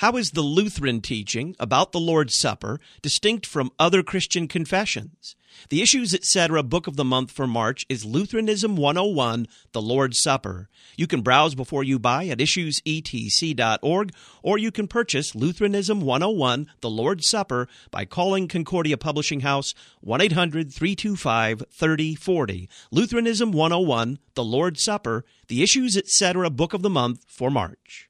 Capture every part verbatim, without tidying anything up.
How is the Lutheran teaching about the Lord's Supper distinct from other Christian confessions? The Issues Etc. Book of the Month for March is Lutheranism one oh one, The Lord's Supper. You can browse before you buy at issues e t c dot org, or you can purchase Lutheranism one oh one, The Lord's Supper by calling Concordia Publishing House one eight hundred, three two five, three oh four oh. Lutheranism one oh one, The Lord's Supper, The Issues Etc. Book of the Month for March.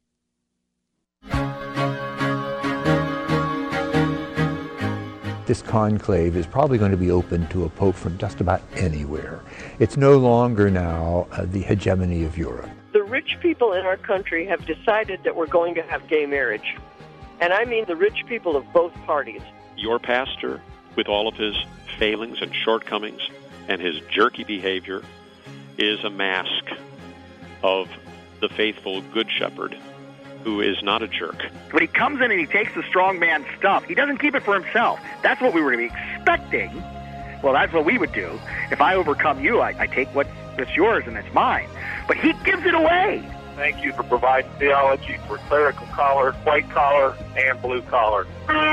This conclave is probably going to be open to a pope from just about anywhere. It's no longer now uh, the hegemony of Europe. The rich people in our country have decided that we're going to have gay marriage. And I mean the rich people of both parties. Your pastor, with all of his failings and shortcomings and his jerky behavior, is a mask of the faithful good shepherd who is not a jerk. When he comes in and he takes the strong man stuff, he doesn't keep it for himself. That's what we were going to be expecting. Well, that's what we would do. If I overcome you, I, I take what's that's yours and it's mine. But he gives it away. Thank you for providing theology for clerical collar, white collar, and blue collar.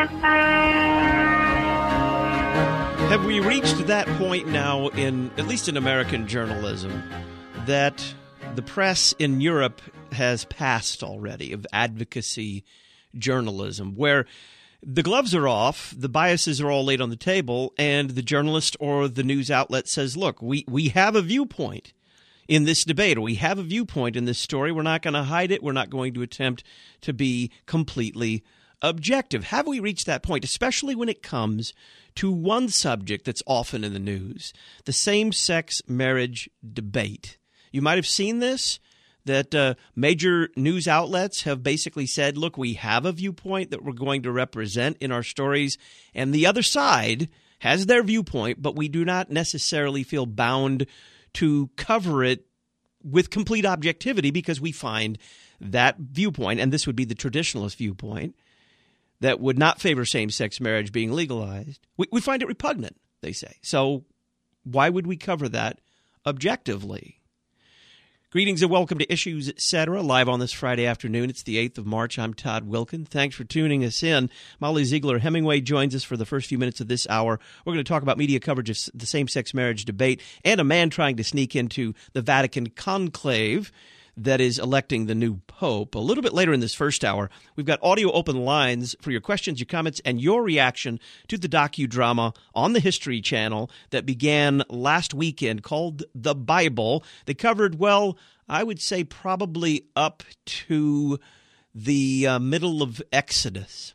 Have we reached that point now, in at least in American journalism, that the press in Europe has passed already of advocacy journalism, where the gloves are off, the biases are all laid on the table, and the journalist or the news outlet says, look, we, we have a viewpoint in this debate, or we have a viewpoint in this story. We're not going to hide it. We're not going to attempt to be completely objective. Have we reached that point, especially when it comes to one subject that's often in the news, the same-sex marriage debate? You might have seen this, that uh, major news outlets have basically said, look, we have a viewpoint that we're going to represent in our stories, and the other side has their viewpoint, but we do not necessarily feel bound to cover it with complete objectivity because we find that viewpoint, and this would be the traditionalist viewpoint, that would not favor same-sex marriage being legalized. We, we find it repugnant, they say. So why would we cover that objectively? Greetings and welcome to Issues Etc. live on this Friday afternoon. It's the eighth of March. I'm Todd Wilkin. Thanks for tuning us in. Molly Ziegler Hemingway joins us for the first few minutes of this hour. We're going to talk about media coverage of the same-sex marriage debate and a man trying to sneak into the Vatican conclave that is electing the new pope. A little bit later in this first hour, we've got audio open lines for your questions, your comments, and your reaction to the docudrama on the History Channel that began last weekend called The Bible. They covered, well, I would say probably up to the uh, middle of Exodus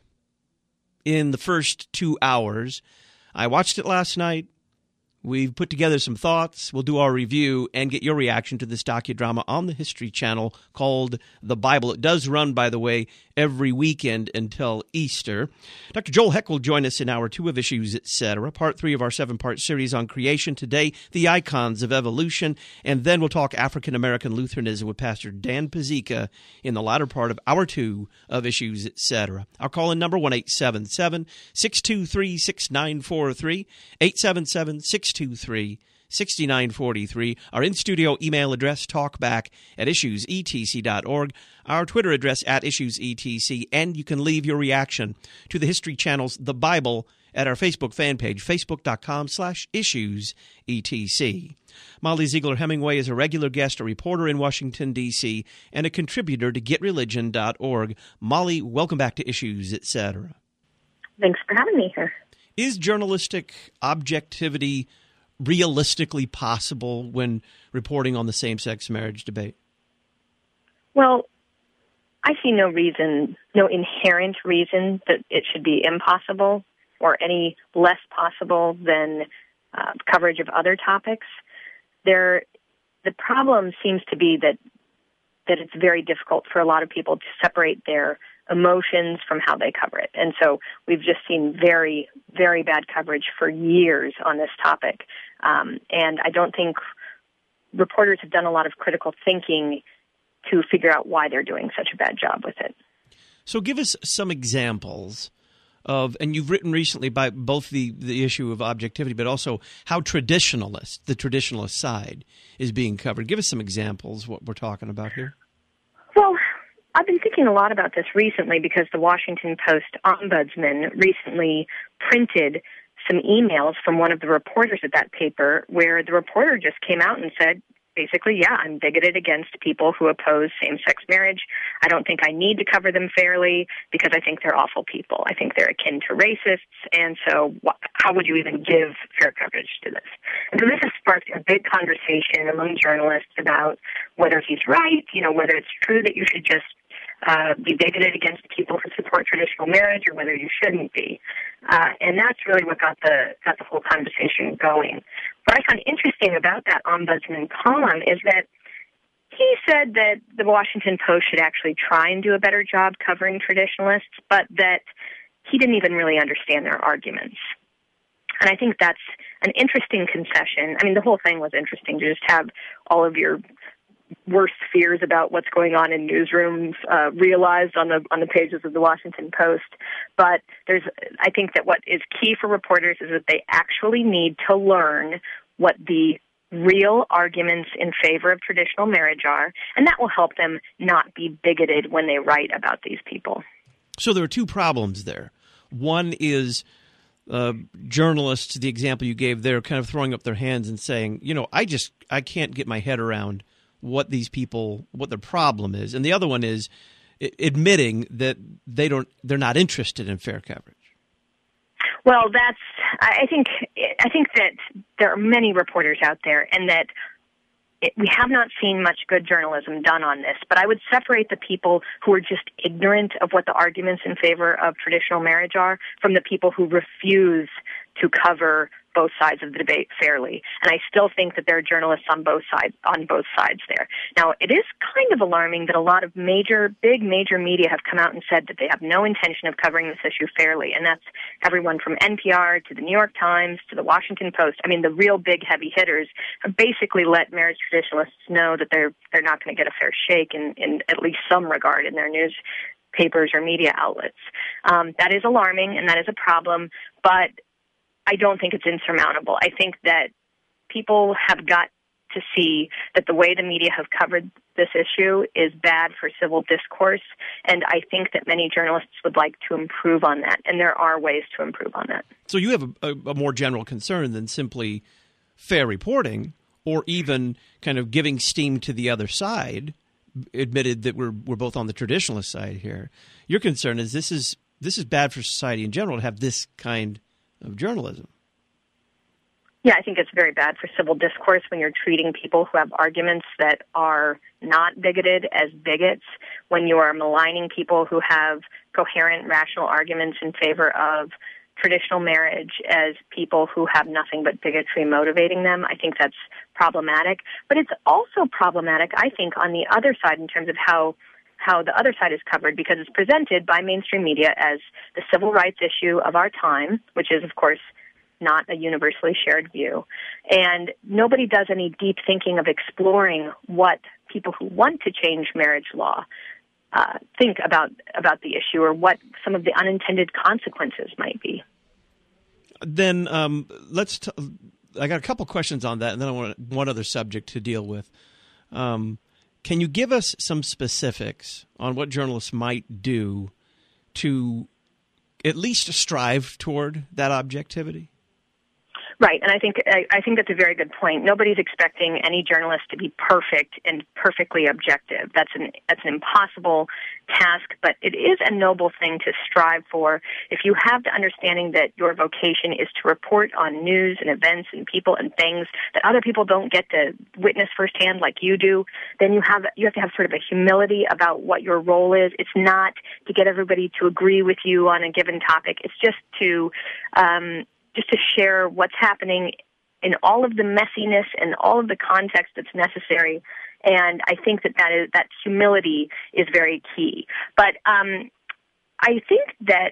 in the first two hours. I watched it last night. We've put together some thoughts. We'll do our review and get your reaction to this docudrama on the History Channel called The Bible. It does run, by the way, every weekend until Easter. Doctor Joel Heck will join us in hour two of Issues Etc., part three of our seven-part series on creation. Today, the icons of evolution, and then we'll talk African-American Lutheranism with Pastor Dan Pazika in the latter part of hour two of Issues Etc. Our call-in number, one eight seven seven, six two three, six nine four three, eight seven seven, six two three, six nine four three. Our in-studio email address, talkback at issues e t c dot org. Our Twitter address, at issues e t c. And you can leave your reaction to the History Channel's The Bible at our Facebook fan page, facebook.com slash issues etc. Molly Ziegler Hemingway is a regular guest, a reporter in Washington, D C, and a contributor to get religion dot org. Molly, welcome back to Issues Etc. Thanks for having me here. Is journalistic objectivity realistically possible when reporting on the same-sex marriage debate? Well, I see no reason, no inherent reason that it should be impossible or any less possible than uh, coverage of other topics. There, the problem seems to be that that it's very difficult for a lot of people to separate their emotions from how they cover it. And so we've just seen very, very bad coverage for years on this topic. Um, and I don't think reporters have done a lot of critical thinking to figure out why they're doing such a bad job with it. So give us some examples of, and you've written recently by both the, the issue of objectivity, but also how traditionalist, the traditionalist side, is being covered. Give us some examples of what we're talking about here. Well, I've been thinking a lot about this recently because the Washington Post ombudsman recently printed some emails from one of the reporters at that paper where the reporter just came out and said, basically, yeah, I'm bigoted against people who oppose same-sex marriage. I don't think I need to cover them fairly because I think they're awful people. I think they're akin to racists, and so wh- how would you even give fair coverage to this? And so this has sparked a big conversation among journalists about whether he's right, you know, whether it's true that you should just uh, be bigoted against people who support traditional marriage or whether you shouldn't be. Uh, and that's really what got the got the whole conversation going. What I find interesting about that ombudsman column is that he said that the Washington Post should actually try and do a better job covering traditionalists, but that he didn't even really understand their arguments. And I think that's an interesting concession. I mean, the whole thing was interesting to just have all of your worst fears about what's going on in newsrooms uh, realized on the on the pages of the Washington Post. But there's, I think that what is key for reporters is that they actually need to learn what the real arguments in favor of traditional marriage are, and that will help them not be bigoted when they write about these people. So there are two problems there. One is uh, journalists, the example you gave there, kind of throwing up their hands and saying, you know, I just I can't get my head around what these people, what their problem is. And the other one is admitting that they don't, they're not interested in fair coverage. Well, that's, I think, I think that there are many reporters out there and that it, we have not seen much good journalism done on this, but I would separate the people who are just ignorant of what the arguments in favor of traditional marriage are from the people who refuse to cover both sides of the debate fairly. And I still think that there are journalists on both sides on both sides there. Now, it is kind of alarming that a lot of major, big major media have come out and said that they have no intention of covering this issue fairly. And that's everyone from N P R to the New York Times to the Washington Post. I mean, the real big heavy hitters have basically let marriage traditionalists know that they're they're not going to get a fair shake in, in at least some regard in their news papers or media outlets. Um, that is alarming and that is a problem, but I don't think it's insurmountable. I think that people have got to see that the way the media have covered this issue is bad for civil discourse, and I think that many journalists would like to improve on that, and there are ways to improve on that. So you have a, a, a more general concern than simply fair reporting or even kind of giving steam to the other side, admitted that we're we're both on the traditionalist side here. Your concern is this is this is bad for society in general to have this kind of journalism. Yeah, I think it's very bad for civil discourse when you're treating people who have arguments that are not bigoted as bigots, when you are maligning people who have coherent, rational arguments in favor of traditional marriage as people who have nothing but bigotry motivating them. I think that's problematic. But it's also problematic, I think, on the other side in terms of how how the other side is covered, because it's presented by mainstream media as the civil rights issue of our time, which is, of course, not a universally shared view. And nobody does any deep thinking of exploring what people who want to change marriage law uh, think about, about the issue or what some of the unintended consequences might be. Then um, let's t- I got a couple questions on that, and then I want one other subject to deal with. Um Can you give us some specifics on what journalists might do to at least strive toward that objectivity? Right, and I think I, I think that's a very good point. Nobody's expecting any journalist to be perfect and perfectly objective. That's an that's an impossible task, but it is a noble thing to strive for. If you have the understanding that your vocation is to report on news and events and people and things that other people don't get to witness firsthand like you do, then you have you have to have sort of a humility about what your role is. It's not to get everybody to agree with you on a given topic. It's just to um, just to share what's happening in all of the messiness and all of the context that's necessary. And I think that that, is, that humility is very key. But um, I think that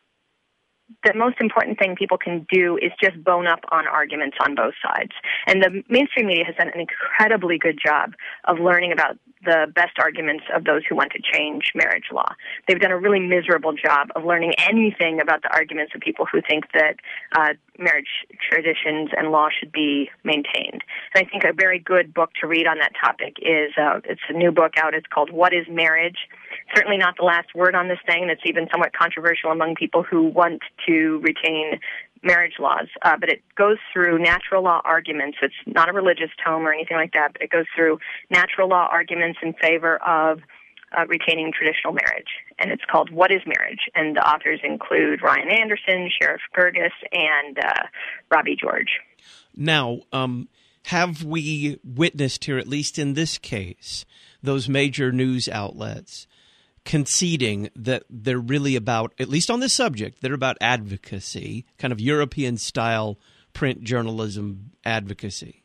the most important thing people can do is just bone up on arguments on both sides. And the mainstream media has done an incredibly good job of learning about the best arguments of those who want to change marriage law. They've done a really miserable job of learning anything about the arguments of people who think that uh, marriage traditions and law should be maintained. And I think a very good book to read on that topic is, uh, it's a new book out. It's called What is Marriage? Certainly not the last word on this thing, and it's even somewhat controversial among people who want to retain marriage laws, uh, but it goes through natural law arguments. It's not a religious tome or anything like that, but it goes through natural law arguments in favor of uh, retaining traditional marriage. And it's called What is Marriage? And the authors include Ryan Anderson, Sheriff Gerges, and uh, Robbie George. Now, um, have we witnessed here, at least in this case, those major news outlets conceding that they're really about, at least on this subject, they're about advocacy, kind of European-style print journalism advocacy?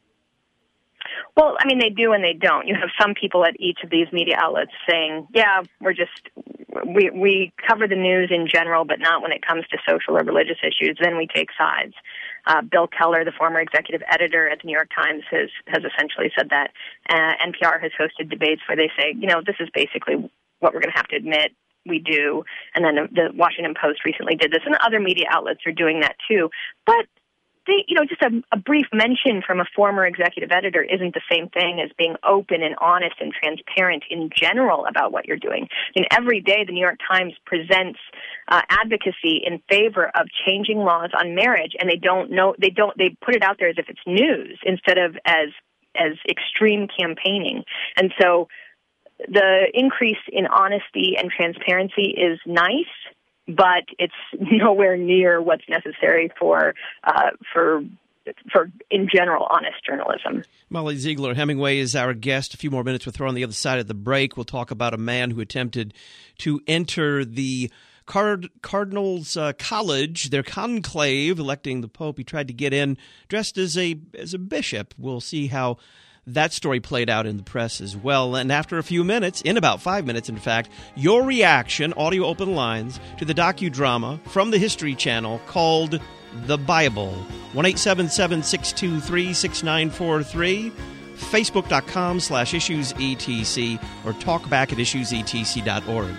Well, I mean, they do and they don't. You have some people at each of these media outlets saying, yeah, we're just, we we cover the news in general, but not when it comes to social or religious issues. Then we take sides. Uh, Bill Keller, the former executive editor at the New York Times, has, has essentially said that. Uh, N P R has hosted debates where they say, you know, this is basically what we're going to have to admit we do. And then the, the Washington Post recently did this, and other media outlets are doing that too. But they, you know, just a, a brief mention from a former executive editor isn't the same thing as being open and honest and transparent in general about what you're doing. I mean, every day the New York Times presents uh, advocacy in favor of changing laws on marriage, and they don't know, they don't, they put it out there as if it's news instead of as as extreme campaigning. And so the increase in honesty and transparency is nice, but it's nowhere near what's necessary for uh, for for in general honest journalism. Molly Ziegler Hemingway is our guest. A few more minutes with her on the other side of the break. We'll talk about a man who attempted to enter the Card- Cardinals uh, College, their conclave, electing the Pope. He tried to get in dressed as a as a bishop. We'll see how that story played out in the press as well. And after a few minutes, in about five minutes, in fact, your reaction, audio open lines, to the docudrama from the History Channel called The Bible. one eight seven seven, six two three, six nine four three, facebook.com slash issuesetc, or talkback at issues e t c dot org.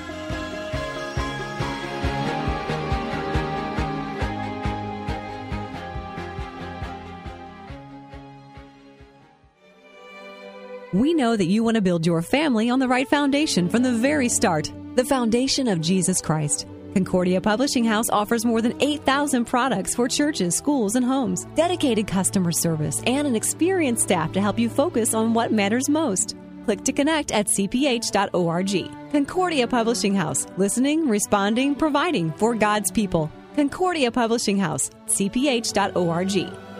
We know that you want to build your family on the right foundation from the very start, the foundation of Jesus Christ. Concordia Publishing House offers more than eight thousand products for churches, schools, and homes, dedicated customer service, and an experienced staff to help you focus on what matters most. Click to connect at c p h dot org. Concordia Publishing House, listening, responding, providing for God's people. Concordia Publishing House, c p h dot org.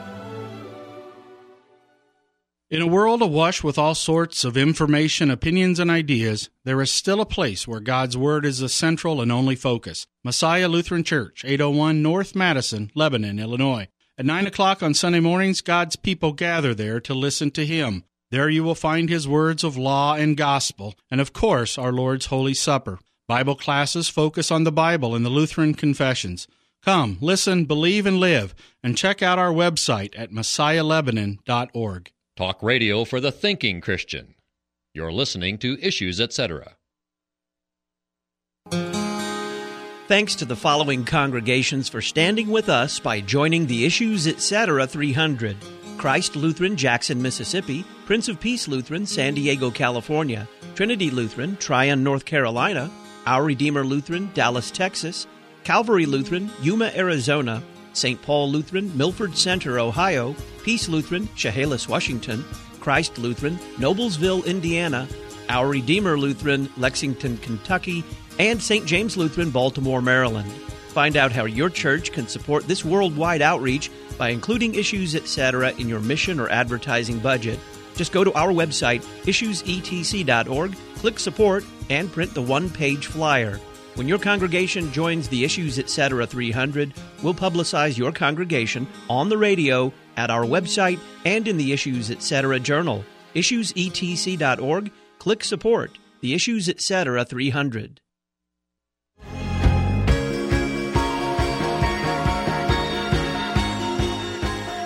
In a world awash with all sorts of information, opinions, and ideas, there is still a place where God's Word is the central and only focus. Messiah Lutheran Church, eight oh one North Madison, Lebanon, Illinois. At nine o'clock on Sunday mornings, God's people gather there to listen to Him. There you will find His words of law and gospel, and of course, our Lord's Holy Supper. Bible classes focus on the Bible and the Lutheran confessions. Come, listen, believe, and live, and check out our website at messiah lebanon dot org. Talk radio for the thinking Christian. You're listening to Issues, et cetera. Thanks to the following congregations for standing with us by joining the Issues, et cetera three hundred. Christ Lutheran, Jackson, Mississippi. Prince of Peace Lutheran, San Diego, California. Trinity Lutheran, Tryon, North Carolina. Our Redeemer Lutheran, Dallas, Texas. Calvary Lutheran, Yuma, Arizona. Saint Paul Lutheran, Milford Center, Ohio. Peace Lutheran, Chehalis, Washington. Christ Lutheran, Noblesville, Indiana. Our Redeemer Lutheran, Lexington, Kentucky. And Saint James Lutheran, Baltimore, Maryland. Find out how your church can support this worldwide outreach by including Issues, et cetera in your mission or advertising budget. Just go to our website, issues e t c dot org, click Support, and print the one-page flyer. When your congregation joins the Issues, et cetera three hundred, we'll publicize your congregation on the radio, at our website, and in the Issues, et cetera journal. issues e t c dot org, click Support, the Issues, et cetera three hundred.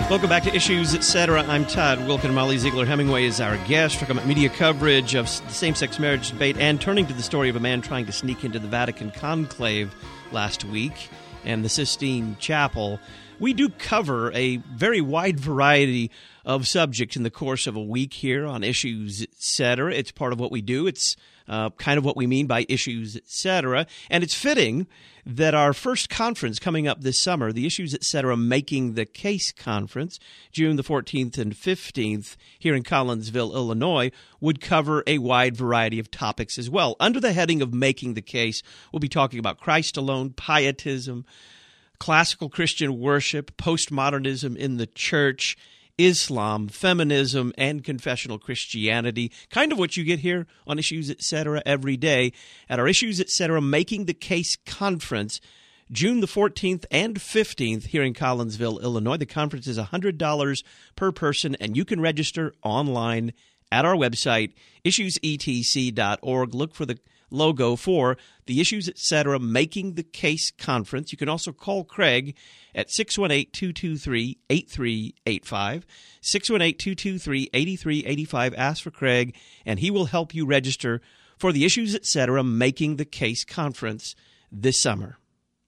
Welcome back to Issues, et cetera. I'm Todd Wilkin. Molly Ziegler Hemingway is our guest. Talking about media coverage of the same-sex marriage debate and turning to the story of a man trying to sneak into the Vatican conclave last week and the Sistine Chapel. We do cover a very wide variety of subjects in the course of a week here on Issues, et cetera. It's part of what we do. It's uh, kind of what we mean by Issues, et cetera. And it's fitting that our first conference coming up this summer, the Issues, et cetera. Making the Case Conference, June the fourteenth and fifteenth here in Collinsville, Illinois, would cover a wide variety of topics as well. Under the heading of Making the Case, we'll be talking about Christ alone, pietism, classical Christian worship, postmodernism in the church, Islam, feminism, and confessional Christianity, kind of what you get here on Issues, et cetera. every day at our Issues, et cetera. Making the Case Conference, June the fourteenth and fifteenth here in Collinsville, Illinois. The conference is one hundred dollars per person, and you can register online at our website, issues e t c dot org. Look for the logo for the Issues, et cetera. Making the Case Conference. You can also call Craig at six one eight, two two three, eight three eight five, six one eight, two two three, eight three eight five. Ask for Craig, and he will help you register for the Issues, et cetera. Making the Case Conference this summer.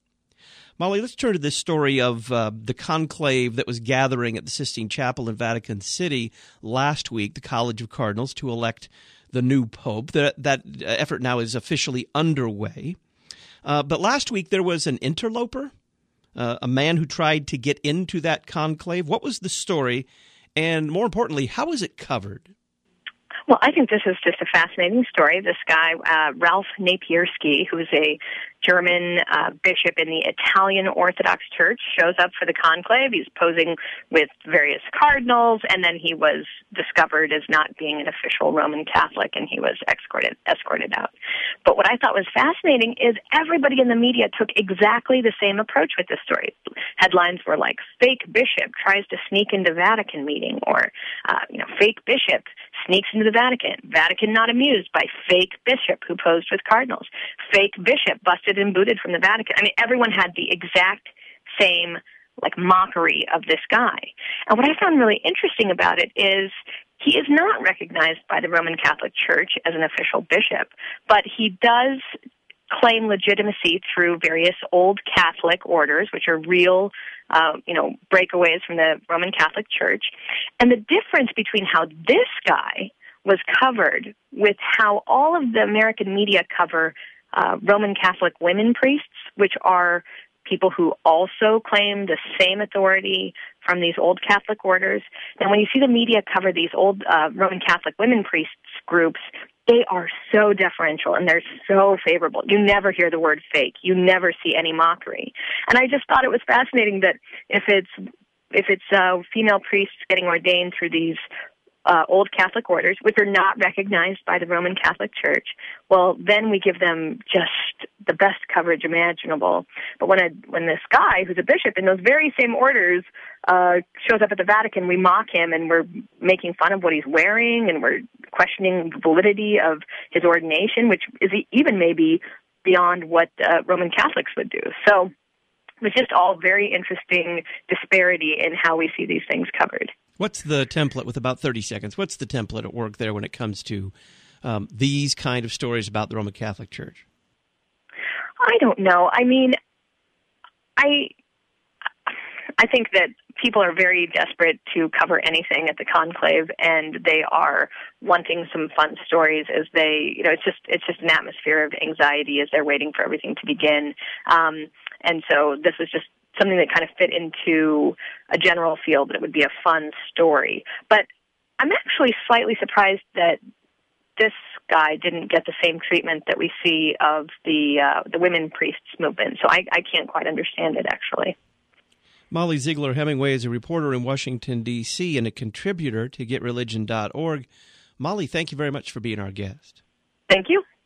Molly, let's turn to this story of uh, the conclave that was gathering at the Sistine Chapel in Vatican City last week, the College of Cardinals, to elect the new pope. That, that effort now is officially underway. Uh, but last week there was an interloper, uh, a man who tried to get into that conclave. What was the story? And more importantly, how was it covered? Well, I think this is just a fascinating story. This guy, uh, Ralph Napierski, who is a German uh, bishop in the Italian Orthodox Church, shows up for the conclave. He's posing with various cardinals, and then he was discovered as not being an official Roman Catholic, and he was escorted escorted out. But what I thought was fascinating is everybody in the media took exactly the same approach with this story. Headlines were like, fake bishop tries to sneak into Vatican meeting, or, uh, you know, fake bishop sneaks into the Vatican. Vatican not amused by fake bishop who posed with cardinals. Fake bishop busted and booted from the Vatican. I mean, everyone had the exact same, like, mockery of this guy. And what I found really interesting about it is he is not recognized by the Roman Catholic Church as an official bishop, but he does claim legitimacy through various old Catholic orders, which are real, uh, you know, breakaways from the Roman Catholic Church. And the difference between how this guy was covered with how all of the American media cover uh, Roman Catholic women priests, which are people who also claim the same authority from these old Catholic orders. And when you see the media cover these old uh, Roman Catholic women priests groups, they are so deferential and they're so favorable. You never hear the word fake. You never see any mockery. And I just thought it was fascinating that if it's if it's uh, female priests getting ordained through these uh, old Catholic orders, which are not recognized by the Roman Catholic Church, well, then we give them just the best coverage imaginable. But when a, when this guy, who's a bishop in those very same orders, uh, shows up at the Vatican, we mock him and we're making fun of what he's wearing and we're questioning the validity of his ordination, which is even maybe beyond what uh, Roman Catholics would do. So it was just all very interesting disparity in how we see these things covered. What's the template, with about thirty seconds, what's the template at work there when it comes to um, these kind of stories about the Roman Catholic Church? I don't know. I mean, I I think that people are very desperate to cover anything at the conclave, and they are wanting some fun stories as they, you know, it's just it's just an atmosphere of anxiety as they're waiting for everything to begin. Um, and so this was just something that kind of fit into a general field that it would be a fun story. But I'm actually slightly surprised that this guy didn't get the same treatment that we see of the uh, the women priests movement. So I, I can't quite understand it, actually. Molly Ziegler Hemingway is a reporter in Washington, D C and a contributor to get religion dot org. Molly, thank you very much for being our guest. Thank you.